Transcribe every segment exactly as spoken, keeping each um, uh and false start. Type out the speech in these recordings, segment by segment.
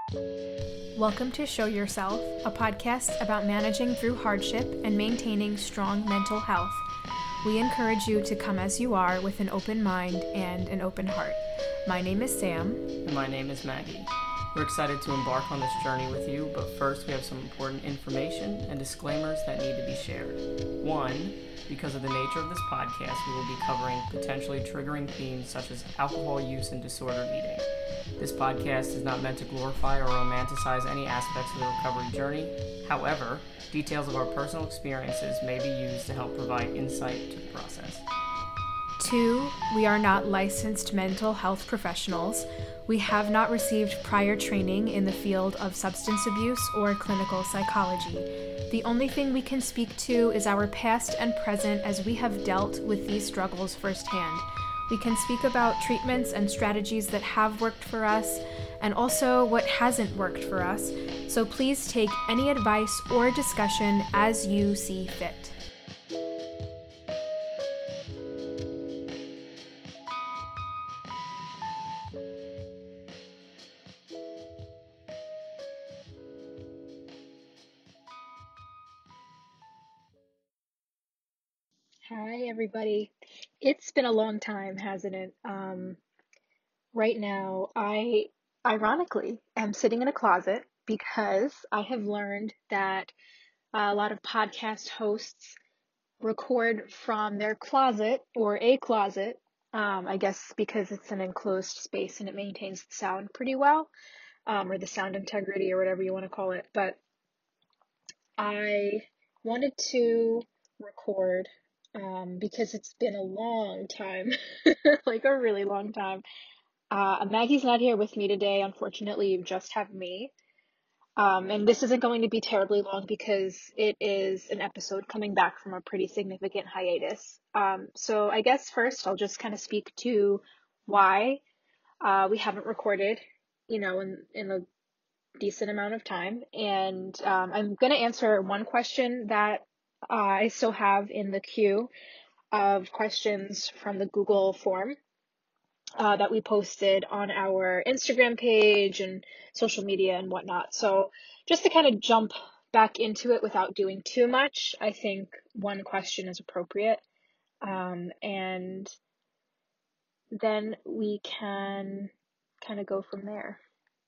Welcome to Show Yourself, a podcast about managing through hardship and maintaining strong mental health. We encourage you to come as you are with an open mind and an open heart. My name is Sam. And my name is Maggie. We're excited to embark on this journey with you, but first we have some important information and disclaimers that need to be shared. One, because of the nature of this podcast, we will be covering potentially triggering themes such as alcohol use and disordered eating. This podcast is not meant to glorify or romanticize any aspects of the recovery journey. However, details of our personal experiences may be used to help provide insight to the process. Two, we are not licensed mental health professionals. We have not received prior training in the field of substance abuse or clinical psychology. The only thing we can speak to is our past and present as we have dealt with these struggles firsthand. We can speak about treatments and strategies that have worked for us and also what hasn't worked for us. So please take any advice or discussion as you see fit. Hi, everybody. It's been a long time, hasn't it? Um, right now, I ironically am sitting in a closet because I have learned that a lot of podcast hosts record from their closet or a closet, um, I guess because it's an enclosed space and it maintains the sound pretty well, um, or the sound integrity or whatever you want to call it. But I wanted to record um, because it's been a long time, like a really long time. Uh, Maggie's not here with me today. Unfortunately, you just have me. Um, and this isn't going to be terribly long because it is an episode coming back from a pretty significant hiatus. Um, so I guess first I'll just kind of speak to why uh, we haven't recorded, you know, in, in a decent amount of time. And um, I'm going to answer one question that uh, I still have in the queue of questions from the Google form uh, that we posted on our Instagram page and social media and whatnot. So just to kind of jump back into it without doing too much, I think one question is appropriate. Um, and then we can kind of go from there.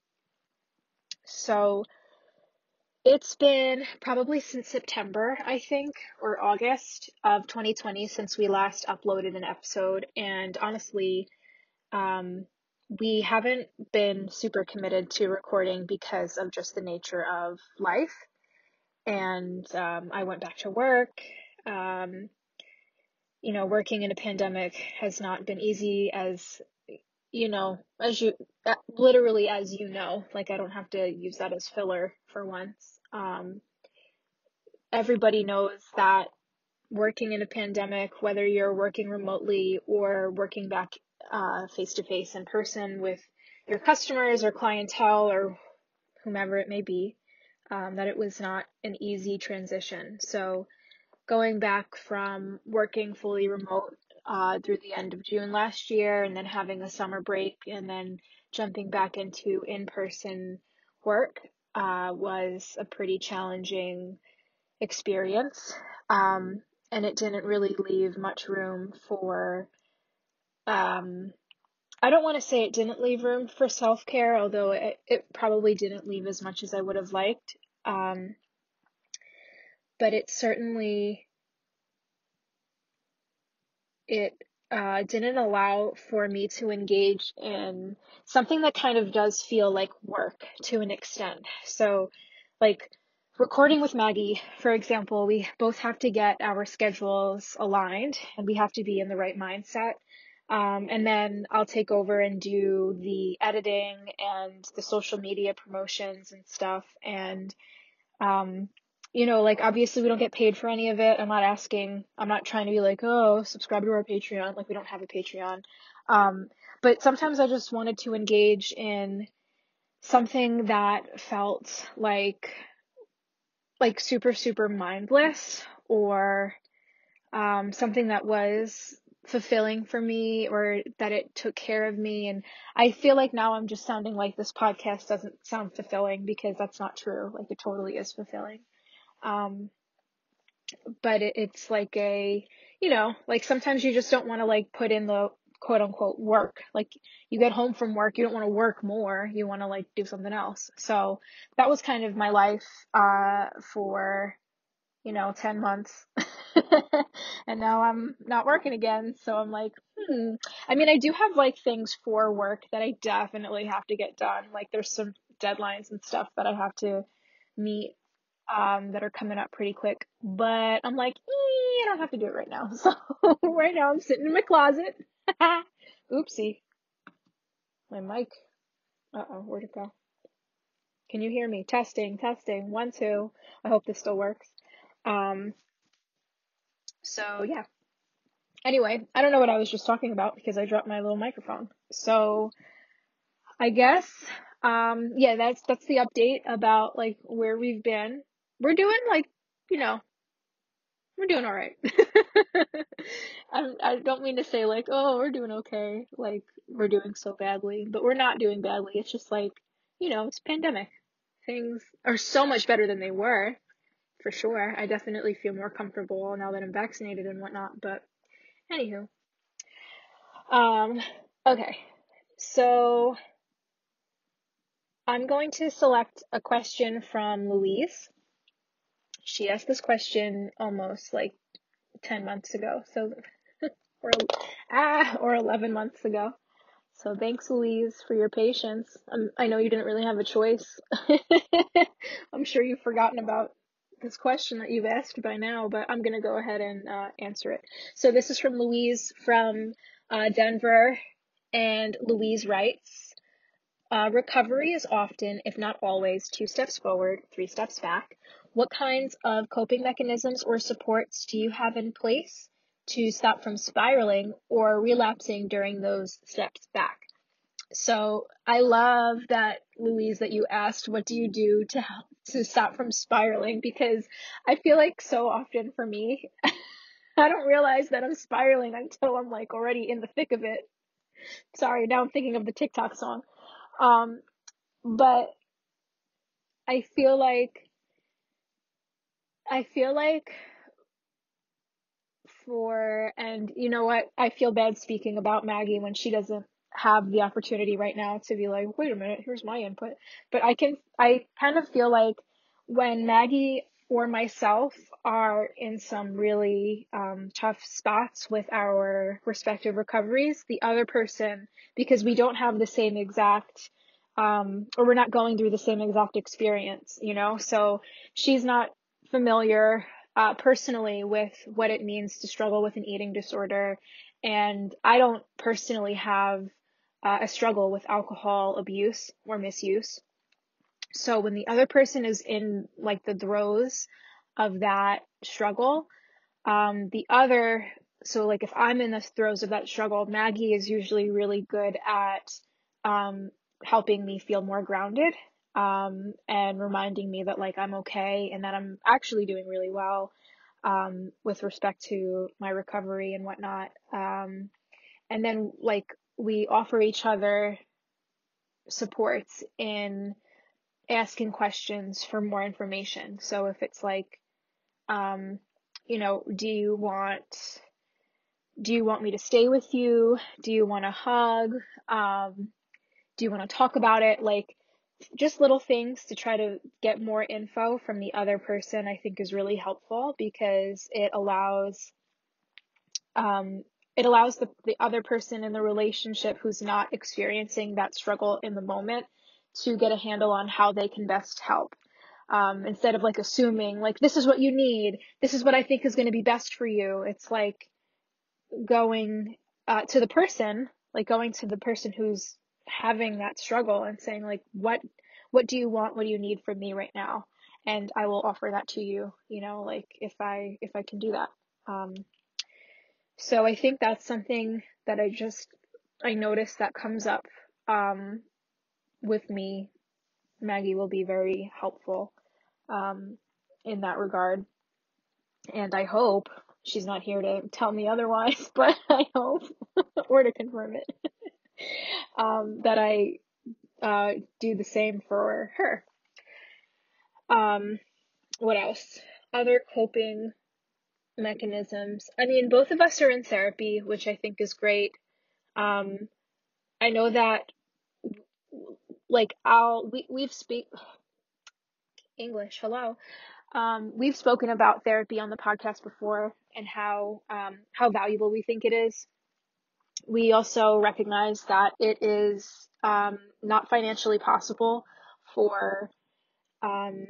So it's been probably since September, I think, or August of twenty twenty since we last uploaded an episode. And honestly, um, we haven't been super committed to recording because of just the nature of life. And um, I went back to work. Um, you know, working in a pandemic has not been easy as, you know, as you, literally as you know, like I don't have to use that as filler for once. Um, everybody knows that working in a pandemic, whether you're working remotely or working back uh, face-to-face in person with your customers or clientele or whomever it may be, um, that it was not an easy transition. So going back from working fully remote uh, through the end of June last year and then having a summer break and then jumping back into in-person work uh, was a pretty challenging experience. Um, and it didn't really leave much room for, um, I don't want to say it didn't leave room for self-care, although it, it probably didn't leave as much as I would have liked. Um, but it certainly, it uh, didn't allow for me to engage in something that kind of does feel like work to an extent. So like recording with Maggie, for example, we both have to get our schedules aligned and we have to be in the right mindset. Um, and then I'll take over and do the editing and the social media promotions and stuff. And, um, you know, like obviously we don't get paid for any of it. I'm not asking, I'm not trying to be like, oh, subscribe to our Patreon. Like we don't have a Patreon. Um, but sometimes I just wanted to engage in something that felt like like super, super mindless or um, something that was fulfilling for me, or that it took care of me. And I feel like now I'm just sounding like this podcast doesn't sound fulfilling, because that's not true. Like, it totally is fulfilling. Um, but it, it's like a, you know, like sometimes you just don't want to like put in the quote unquote work. Like, you get home from work, you don't want to work more. You want to like do something else. So that was kind of my life, uh, for, you know, ten months. And now I'm not working again. So I'm like, hmm. I mean, I do have like things for work that I definitely have to get done. Like, there's some deadlines and stuff that I have to meet, um, that are coming up pretty quick. But I'm like, eh, I don't have to do it right now. So right now I'm sitting in my closet. Oopsie. My mic. Uh-oh, where'd it go? Can you hear me? Testing, testing. One, two. I hope this still works. Um, so yeah. Anyway, I don't know what I was just talking about because I dropped my little microphone. So I guess, um, yeah, that's, that's the update about like where we've been. We're doing like, you know, we're doing all right. I, I don't mean to say like, oh, we're doing okay. Like, we're doing so badly, but we're not doing badly. It's just like, you know, it's pandemic. Things are so much better than they were, for sure. I definitely feel more comfortable now that I'm vaccinated and whatnot, but anywho. Um, okay. So I'm going to select a question from Louise. She asked this question almost like ten months ago. So, or, ah, or eleven months ago. So thanks, Louise, for your patience. Um, I know you didn't really have a choice. I'm sure you've forgotten about this question that you've asked by now, but I'm going to go ahead and uh, answer it. So this is from Louise from uh, Denver, and Louise writes, uh, recovery is often, if not always, two steps forward, three steps back. What kinds of coping mechanisms or supports do you have in place to stop from spiraling or relapsing during those steps back? So I love that, Louise, that you asked, what do you do to help, to stop from spiraling? Because I feel like so often for me, I don't realize that I'm spiraling until I'm like already in the thick of it. Sorry, now I'm thinking of the TikTok song. Um, but I feel like, I feel like for, and you know what, I feel bad speaking about Maggie when she doesn't have the opportunity right now to be like, wait a minute, here's my input. But I can, I kind of feel like when Maggie or myself are in some really um, tough spots with our respective recoveries, the other person, because we don't have the same exact, um, or we're not going through the same exact experience, you know, so she's not familiar uh, personally with what it means to struggle with an eating disorder. And I don't personally have uh, a struggle with alcohol abuse or misuse. So when the other person is in like the throes of that struggle, um, the other, so like if I'm in the throes of that struggle, Maggie is usually really good at um, helping me feel more grounded, um, and reminding me that like I'm okay and that I'm actually doing really well, um, with respect to my recovery and whatnot. Um, and then like we offer each other supports in asking questions for more information. So if it's like, um, you know, do you want, do you want me to stay with you? Do you want a hug? Um, do you want to talk about it? Like, just little things to try to get more info from the other person, I think is really helpful, because it allows, um, it allows the, the other person in the relationship who's not experiencing that struggle in the moment to get a handle on how they can best help. Um, instead of like assuming like, this is what you need, this is what I think is going to be best for you. It's like going uh, to the person, like going to the person who's having that struggle and saying like, what, what do you want? What do you need from me right now? And I will offer that to you, you know, like if I, if I can do that. Um, so I think that's something that I just, I noticed that comes up, um, with me. Maggie will be very helpful, um, in that regard. And I hope she's not here to tell me otherwise, but I hope, or to confirm it, um, that I uh, do the same for her. Um, what else? Other coping mechanisms. I mean, both of us are in therapy, which I think is great. Um, I know that, like, I'll, we, we've speak English, hello. Um, we've spoken about therapy on the podcast before and how, um, how valuable we think it is. We also recognize that it is, um, not financially possible for, um,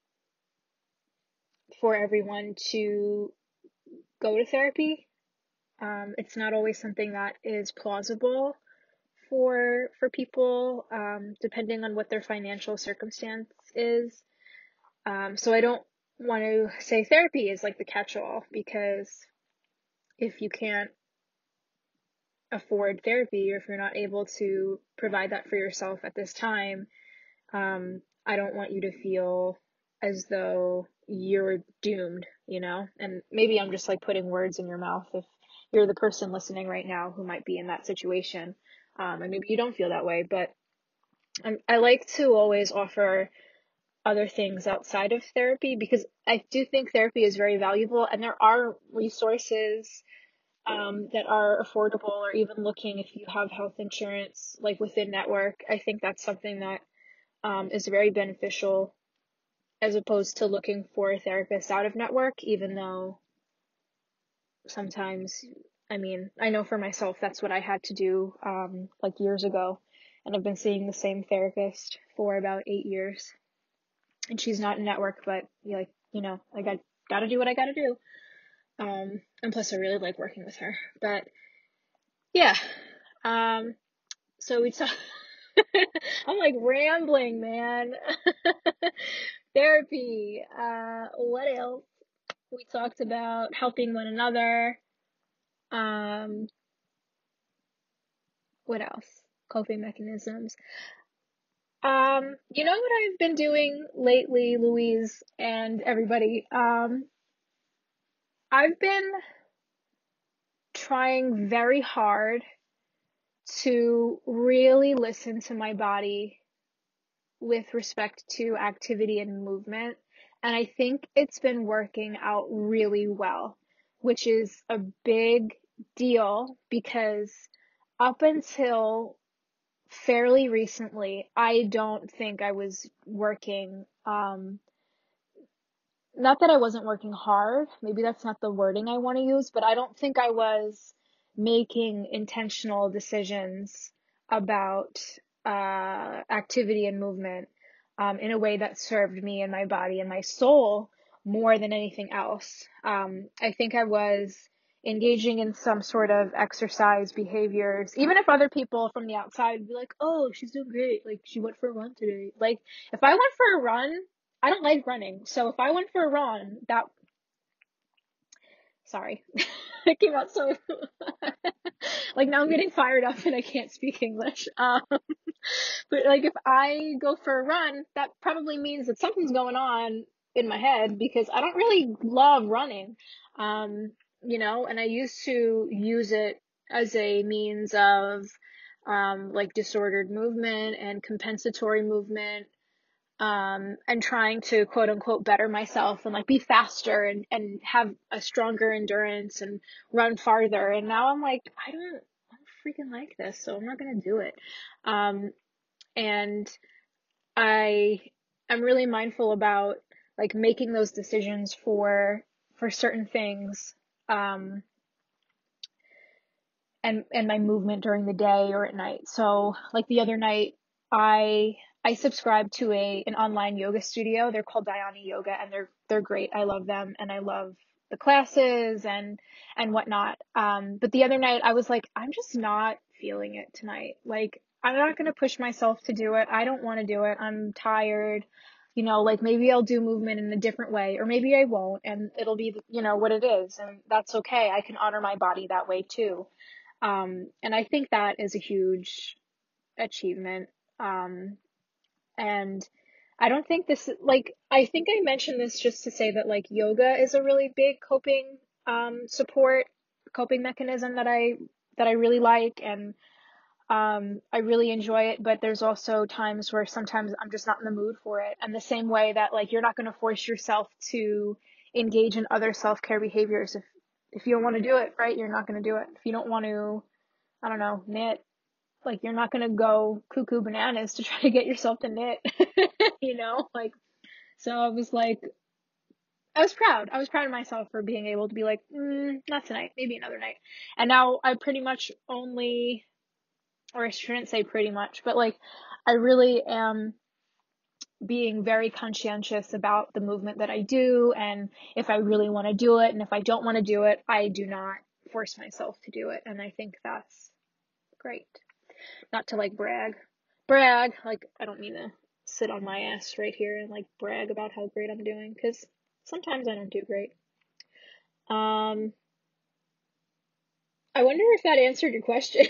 for everyone to go to therapy. Um, it's not always something that is plausible for for people, um, depending on what their financial circumstance is. Um, so I don't want to say therapy is like the catch-all, because if you can't afford therapy, or if you're not able to provide that for yourself at this time, um, I don't want you to feel as though you're doomed, you know? And maybe I'm just like putting words in your mouth if you're the person listening right now who might be in that situation. Um, and maybe you don't feel that way, but I'm, I like to always offer other things outside of therapy, because I do think therapy is very valuable, and there are resources um, that are affordable, or even looking if you have health insurance, like within network. I think that's something that um, is very beneficial, as opposed to looking for a therapist out of network, even though sometimes, I mean, I know for myself, that's what I had to do, um, like years ago, and I've been seeing the same therapist for about eight years, and she's not in network, but you like, you know, I got, gotta do what I gotta do. Um, and plus I really like working with her, but yeah, um, so we talk, I'm like rambling, man. Therapy, uh, what else? We talked about helping one another. Um, what else? Coping mechanisms. Um, you know what I've been doing lately, Louise and everybody? Um, I've been trying very hard to really listen to my body with respect to activity and movement. And I think it's been working out really well, which is a big deal, because up until fairly recently, I don't think I was working, um, not that I wasn't working hard, maybe that's not the wording I want to use, but I don't think I was making intentional decisions about uh, activity and movement um, in a way that served me and my body and my soul more than anything else. Um, I think I was engaging in some sort of exercise behaviors, even if other people from the outside would be like, oh, she's doing great, like she went for a run today. Like if I went for a run, I don't like running. So if I went for a run, that, sorry, it came out so, like now I'm getting fired up and I can't speak English. Um, but like if I go for a run, that probably means that something's going on in my head, because I don't really love running. Um, you know, and I used to use it as a means of, um, like disordered movement and compensatory movement, um, and trying to quote unquote better myself and like be faster and, and have a stronger endurance and run farther. And now I'm like, I don't, I don't freaking like this, so I'm not going to do it. Um, and I, I'm really mindful about like making those decisions for, for certain things, um, and, and my movement during the day or at night. So like the other night, I, I subscribe to a, an online yoga studio. They're called Dhyani Yoga, and they're, they're great. I love them, and I love the classes and, and whatnot. Um, but the other night I was like, I'm just not feeling it tonight. Like, I'm not going to push myself to do it. I don't want to do it. I'm tired. You know, like maybe I'll do movement in a different way, or maybe I won't, and it'll be, you know, what it is. And that's okay. I can honor my body that way too. Um, and I think that is a huge achievement. Um, and I don't think this, like, I think I mentioned this just to say that, like, yoga is a really big coping um, support coping mechanism that I that I really like, and um, I really enjoy it. But there's also times where sometimes I'm just not in the mood for it. And the same way that like you're not going to force yourself to engage in other self-care behaviors if if you don't want to do it, right? You're not going to do it. If you don't want to, I don't know, knit, like you're not going to go cuckoo bananas to try to get yourself to knit, you know, like, so I was like, I was proud. I was proud of myself for being able to be like, mm, not tonight, maybe another night. And now I pretty much only, or I shouldn't say pretty much, but like, I really am being very conscientious about the movement that I do, and if I really want to do it, and if I don't want to do it, I do not force myself to do it. And I think that's great. Not to like brag, brag, like I don't mean to sit on my ass right here and like brag about how great I'm doing, because sometimes I don't do great. Um, I wonder if that answered your question.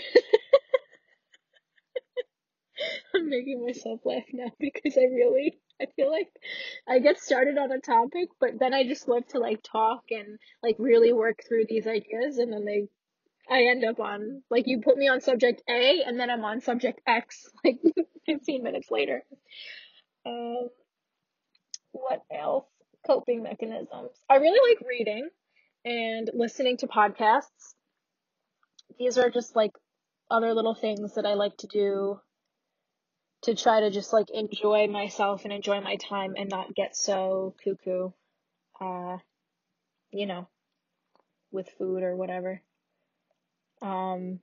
I'm making myself laugh now because I really, I feel like I get started on a topic, but then I just love to like talk and like really work through these ideas, and then they, I end up on, like you put me on subject A and then I'm on subject X like fifteen minutes later. Um, what else? Coping mechanisms. I really like reading and listening to podcasts. These are just like other little things that I like to do to try to just like enjoy myself and enjoy my time and not get so cuckoo, uh, you know, with food or whatever. Um,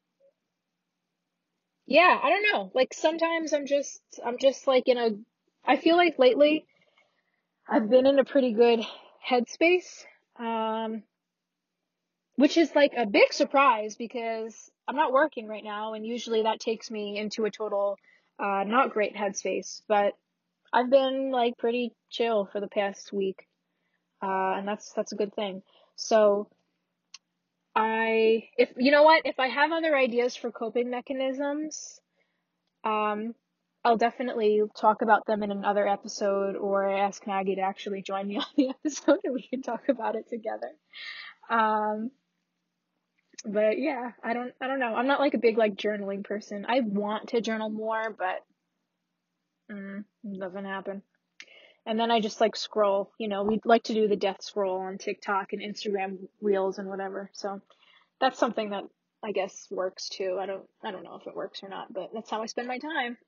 yeah, I don't know. Like sometimes I'm just, I'm just like in a, I feel like lately I've been in a pretty good headspace, um, which is like a big surprise because I'm not working right now, and usually that takes me into a total, uh, not great headspace, but I've been like pretty chill for the past week, uh, and that's that's a good thing. So I, if you know what, if I have other ideas for coping mechanisms, um, I'll definitely talk about them in another episode, or ask Maggie to actually join me on the episode and we can talk about it together. Um, but yeah, I don't, I don't know. I'm not like a big like journaling person. I want to journal more, but mm, it doesn't happen. And then I just like scroll, you know, we like to do the death scroll on TikTok and Instagram reels and whatever. So that's something that I guess works too. I don't, I don't know if it works or not, but that's how I spend my time.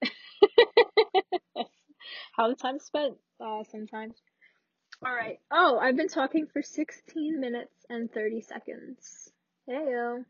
That's how the time's spent, uh, sometimes. All right. Oh, I've been talking for sixteen minutes and thirty seconds. Heyo.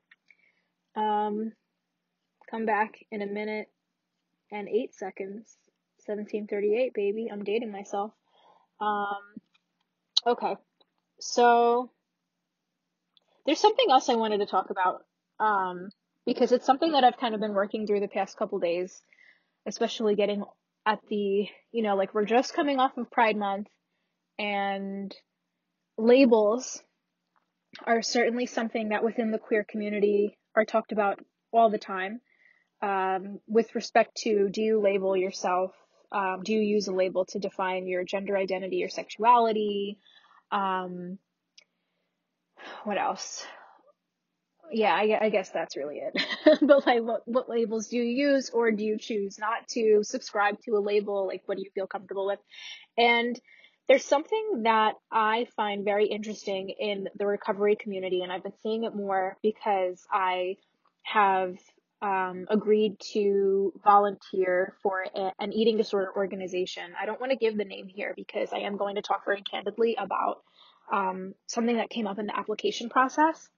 Um, come back in a minute and eight seconds. seventeen thirty-eight, baby. I'm dating myself. Um, okay. So there's something else I wanted to talk about, um, because it's something that I've kind of been working through the past couple days, especially getting at the, you know, like we're just coming off of Pride Month, and labels are certainly something that within the queer community are talked about all the time, um, with respect to, do you label yourself? Um, do you use a label to define your gender identity or sexuality? Um, what else? Yeah, I, I guess that's really it. But like, what, what labels do you use, or do you choose not to subscribe to a label? Like, what do you feel comfortable with? And there's something that I find very interesting in the recovery community, and I've been seeing it more because I have um, agreed to volunteer for a, an eating disorder organization. I don't want to give the name here because I am going to talk very candidly about um, something that came up in the application process.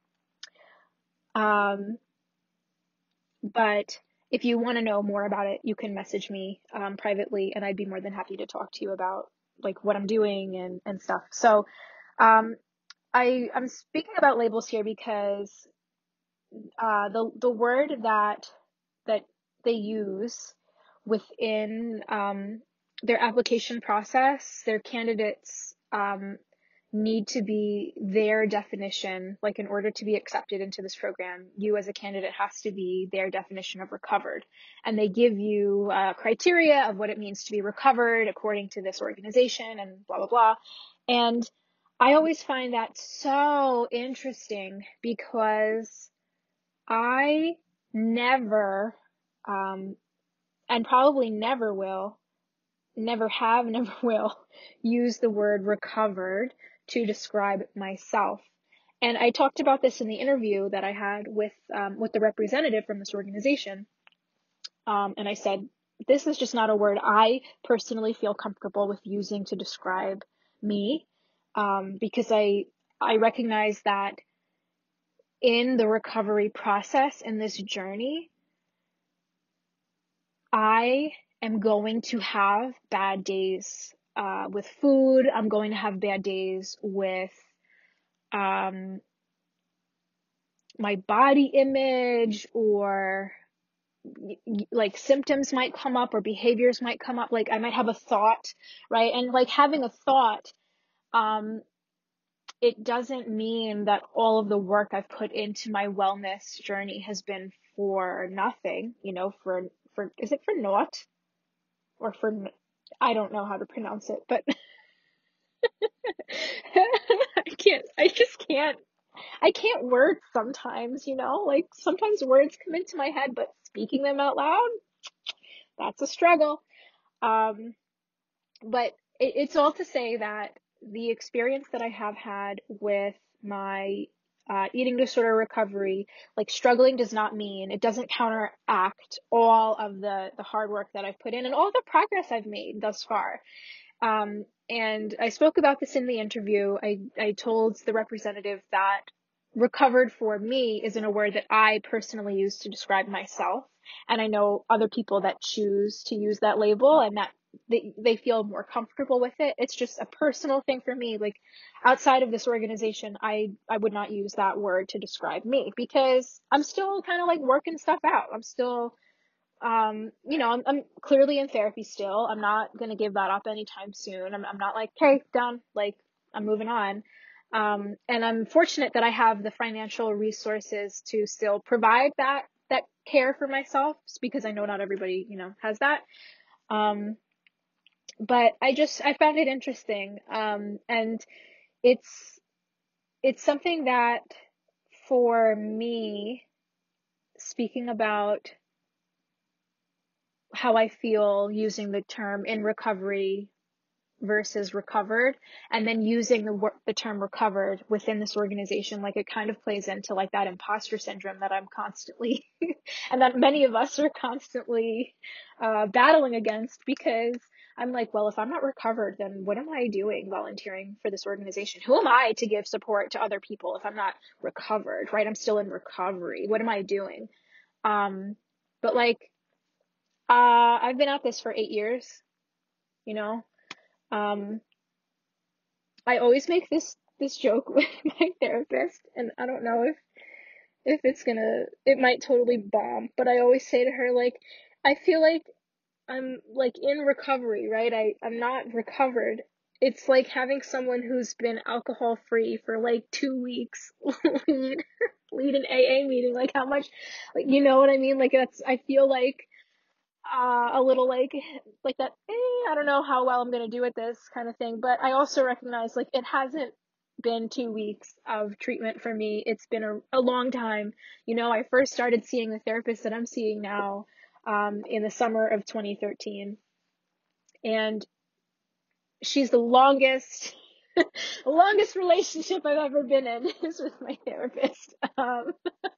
Um, but if you want to know more about it, you can message me um, privately, and I'd be more than happy to talk to you about like what I'm doing and, and stuff. So um, I, I'm speaking about labels here because uh, the the word that that they use within um, their application process, their candidates um, need to be their definition, like in order to be accepted into this program, you as a candidate has to be their definition of recovered. And they give you uh, criteria of what it means to be recovered according to this organization and blah, blah, blah. And I always find that so interesting because I never, um, and probably never will, never have, never will use the word recovered to describe myself. And I talked about this in the interview that I had with um, with the representative from this organization. Um, and I said, this is just not a word I personally feel comfortable with using to describe me, um, because I I recognize that in the recovery process, in this journey, I am going to have bad days uh, with food. I'm going to have bad days with um, my body image, or y- y- like symptoms might come up or behaviors might come up. Like I might have a thought, right? And like having a thought, um, it doesn't mean that all of the work I've put into my wellness journey has been for nothing, you know, for, for, is it for naught or for, n- I don't know how to pronounce it, but I can't, I just can't, I can't word sometimes, you know, like sometimes words come into my head, but speaking them out loud, that's a struggle. Um, but it, it's all to say that the experience that I have had with my uh, eating disorder recovery, like struggling does not mean, it doesn't counteract all of the, the hard work that I've put in and all the progress I've made thus far. Um, and I spoke about this in the interview. I, I told the representative that recovered for me isn't a word that I personally use to describe myself. And I know other people that choose to use that label and that they, they feel more comfortable with it. It's just a personal thing for me. Like outside of this organization, I, I would not use that word to describe me because I'm still kind of like working stuff out. I'm still um, you know, I'm, I'm clearly in therapy still. I'm not going to give that up anytime soon. I'm, I'm not like, okay, done. Like I'm moving on. Um, and I'm fortunate that I have the financial resources to still provide that, that care for myself because I know not everybody, you know, has that. Um, but I just, I found it interesting. Um, and it's, it's something that for me, speaking about how I feel using the term in recovery versus recovered, and then using the wor- the term recovered within this organization, like it kind of plays into like that imposter syndrome that I'm constantly and that many of us are constantly uh, battling against, because I'm like, well, if I'm not recovered, then what am I doing volunteering for this organization? Who am I to give support to other people if I'm not recovered, right? I'm still in recovery. What am I doing? Um, but like, uh, I've been at this for eight years, you know. Um, I always make this this joke with my therapist, and I don't know if if it's gonna, it might totally bomb, but I always say to her, like, I feel like I'm like in recovery, right? I, I'm not recovered. It's like having someone who's been alcohol free for like two weeks lead lead an A A meeting. Like how much, like, you know what I mean? Like that's, I feel like uh, a little like like that, eh, I don't know how well I'm gonna do at this kind of thing. But I also recognize like it hasn't been two weeks of treatment for me. It's been a, a long time. You know, I first started seeing the therapist that I'm seeing now um, in the summer of twenty thirteen, and she's the longest the longest relationship I've ever been in is with my therapist. Um,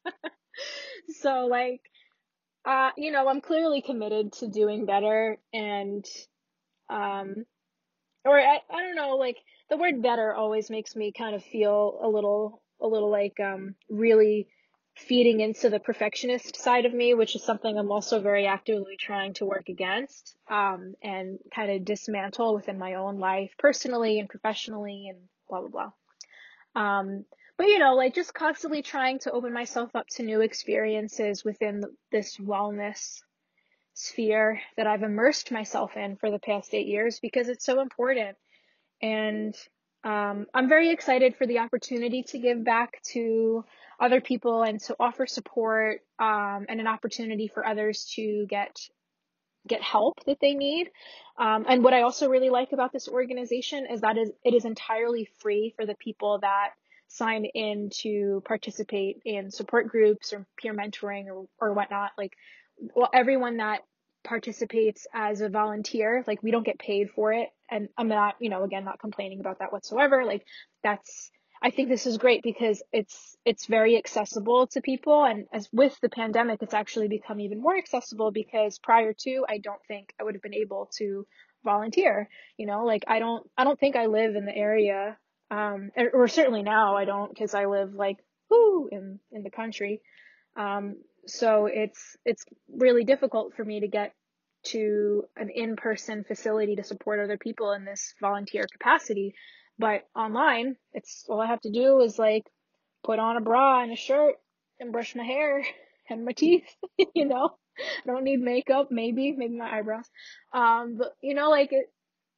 so like uh, you know, I'm clearly committed to doing better, and um, or I, I don't know, like the word better always makes me kind of feel a little, a little like, um, really feeding into the perfectionist side of me, which is something I'm also very actively trying to work against, um, and kind of dismantle within my own life, personally and professionally and blah, blah, blah. Um, but you know, like just constantly trying to open myself up to new experiences within this wellness sphere that I've immersed myself in for the past eight years because it's so important. And um, I'm very excited for the opportunity to give back to other people and to offer support, um, and an opportunity for others to get get help that they need. Um, and what I also really like about this organization is that is it is entirely free for the people that sign in to participate in support groups or peer mentoring or, or whatnot. Like, well, everyone that participates as a volunteer, like we don't get paid for it. And I'm not, you know, again, not complaining about that whatsoever. Like that's, I think this is great because it's, it's very accessible to people. And as with the pandemic, it's actually become even more accessible because prior to, I don't think I would have been able to volunteer, you know, like I don't, I don't think I live in the area. Um, or, or certainly now I don't, because I live like, whoo, in, in the country. Um, so it's it's really difficult for me to get to an in-person facility to support other people in this volunteer capacity. But online, it's all I have to do is like put on a bra and a shirt and brush my hair and my teeth, you know. I don't need makeup, maybe, maybe my eyebrows. Um, but you know, like it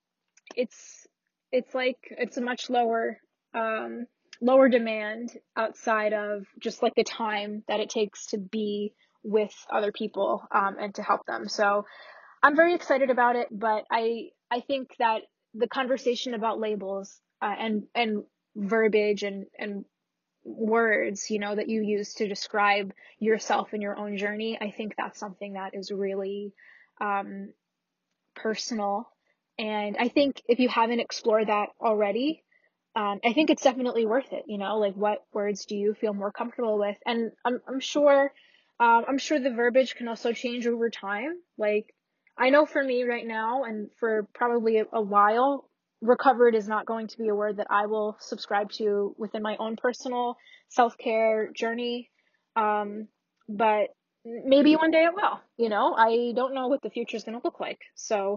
it's it's like it's a much lower um lower demand outside of just like the time that it takes to be with other people um and to help them. So I'm very excited about it, but I I think that the conversation about labels uh, and and verbiage and and words, you know, that you use to describe yourself and your own journey, I think that's something that is really um personal. And I think if you haven't explored that already, um, I think it's definitely worth it. You know, like what words do you feel more comfortable with? And I'm I'm sure, um, I'm sure the verbiage can also change over time. Like I know for me right now, and for probably a, a while, recovered is not going to be a word that I will subscribe to within my own personal self-care journey. Um, but maybe one day it will. You know, I don't know what the future is going to look like. So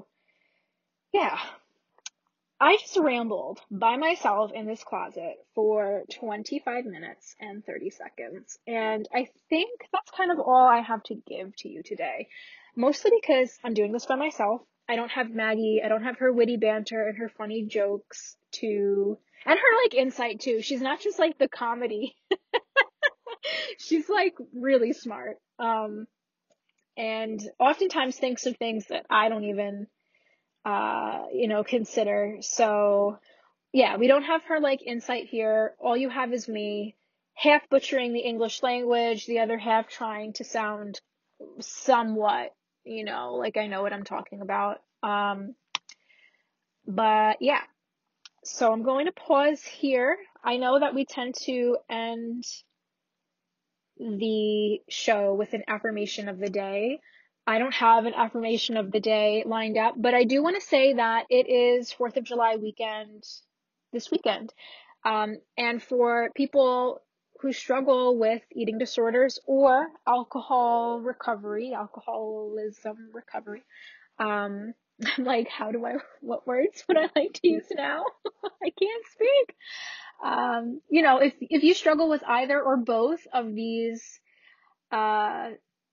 yeah, I just rambled by myself in this closet for twenty-five minutes and thirty seconds. And I think that's kind of all I have to give to you today. Mostly because I'm doing this by myself. I don't have Maggie. I don't have her witty banter and her funny jokes to, and her like insight too. She's not just like the comedy. She's like really smart. Um, and oftentimes thinks of things that I don't even uh, you know, consider. So yeah, we don't have her like insight here. All you have is me half butchering the English language, the other half trying to sound somewhat, you know, like I know what I'm talking about. Um, but yeah, so I'm going to pause here. I know that we tend to end the show with an affirmation of the day. I don't have an affirmation of the day lined up, but I do want to say that it is fourth of July weekend this weekend. Um, and for people who struggle with eating disorders or alcohol recovery, alcoholism recovery, um, I'm like, how do I, what words would I like to use now? I can't speak. Um, you know, if, if you struggle with either or both of these, uh,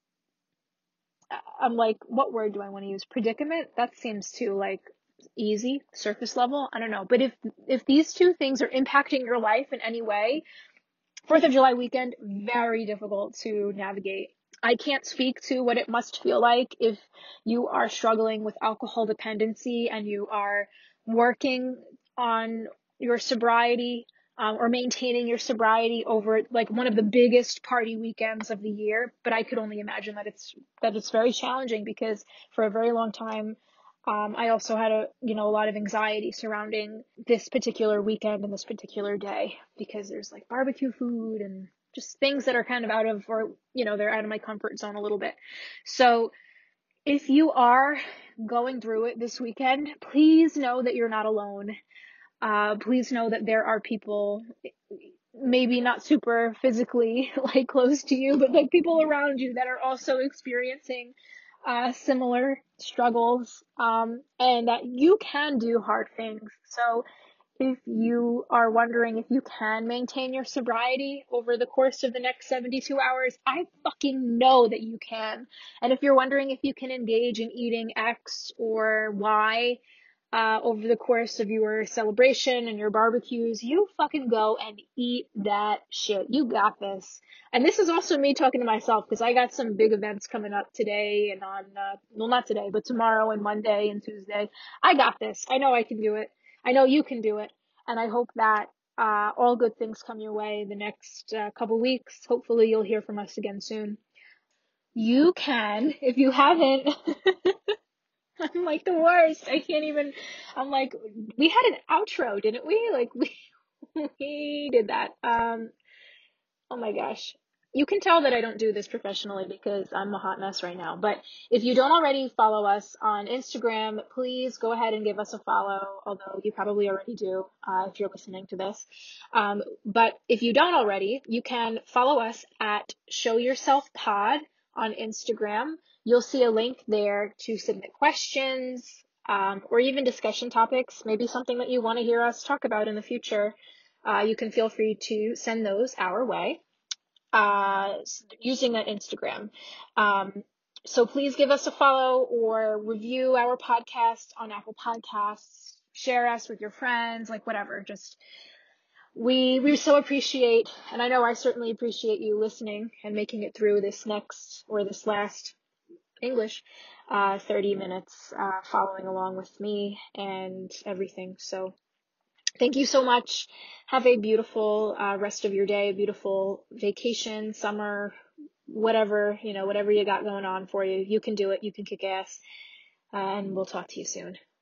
I'm like, what word do I want to use? Predicament? That seems too like easy, surface level. I don't know. But if, if these two things are impacting your life in any way, fourth of July weekend, very difficult to navigate. I can't speak to what it must feel like if you are struggling with alcohol dependency and you are working on your sobriety um, or maintaining your sobriety over like one of the biggest party weekends of the year. But I could only imagine that it's that it's very challenging because for a very long time, um, I also had a you know a lot of anxiety surrounding this particular weekend and this particular day because there's like barbecue food and just things that are kind of out of, or, you know, they're out of my comfort zone a little bit. So if you are going through it this weekend, please know that you're not alone. Uh, please know that there are people, maybe not super physically like close to you, but like people around you that are also experiencing uh, similar struggles, um, and that you can do hard things. So if you are wondering if you can maintain your sobriety over the course of the next seventy-two hours, I fucking know that you can. And if you're wondering if you can engage in eating X or Y, uh, over the course of your celebration and your barbecues. You fucking go and eat that shit. You got this. And this is also me talking to myself because I got some big events coming up today and on, uh, well, not today, but tomorrow and Monday and Tuesday. I got this. I know I can do it. I know you can do it. And I hope that uh, all good things come your way in the next uh, couple weeks. Hopefully you'll hear from us again soon. You can, if you haven't. I'm like the worst. I can't even, I'm like, we had an outro, didn't we? Like we, we did that. Um, oh my gosh. You can tell that I don't do this professionally because I'm a hot mess right now. But if you don't already follow us on Instagram, please go ahead and give us a follow, although you probably already do uh, if you're listening to this. Um, but if you don't already, you can follow us at Show Yourself Pod on Instagram. You'll see a link there to submit questions um, or even discussion topics, maybe something that you want to hear us talk about in the future. Uh, you can feel free to send those our way. Uh, using that Instagram. Um, so please give us a follow or review our podcast on Apple Podcasts. Share us with your friends, like whatever. Just we we so appreciate, and I know I certainly appreciate you listening and making it through this next or this last English uh, thirty minutes, uh, following along with me and everything. So. Thank you so much. Have a beautiful uh, rest of your day, a beautiful vacation, summer, whatever, you know, whatever you got going on for you. You can do it. You can kick ass. Uh, and we'll talk to you soon.